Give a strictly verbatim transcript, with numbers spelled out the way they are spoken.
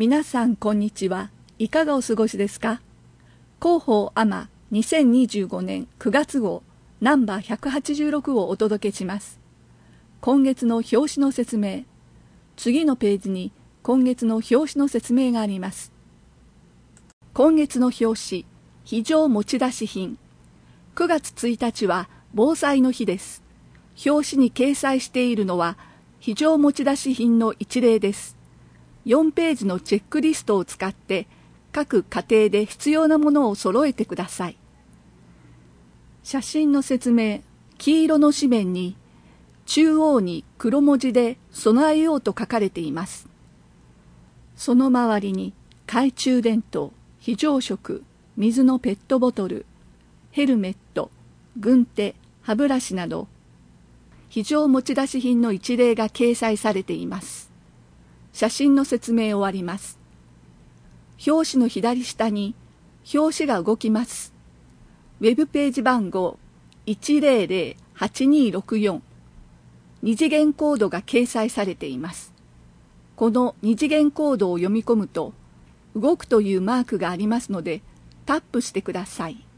皆さんこんにちは。いかがお過ごしですか？広報アマにせんにじゅうごねんくがつ号ナンバーひゃくはちじゅうろくをお届けします。今月の表紙の説明。次のページに今月の表紙の説明があります。今月の表紙、非常持ち出し品。くがつついたちは防災の日です。表紙に掲載しているのは非常持ち出し品の一例です。よんページのチェックリストを使って各家庭で必要なものを揃えてください。写真の説明。黄色の紙面に中央に黒文字で備えようと書かれています。その周りに懐中電灯、非常食、水のペットボトル、ヘルメット、軍手、歯ブラシなど非常持ち出し品の一例が掲載されています。写真の説明終わります。表紙の左下に表紙が動きます。ウェブページ番号 いちぜろぜろはちにーろくよん、二次元コードが掲載されています。この二次元コードを読み込むと動くというマークがありますのでタップしてください。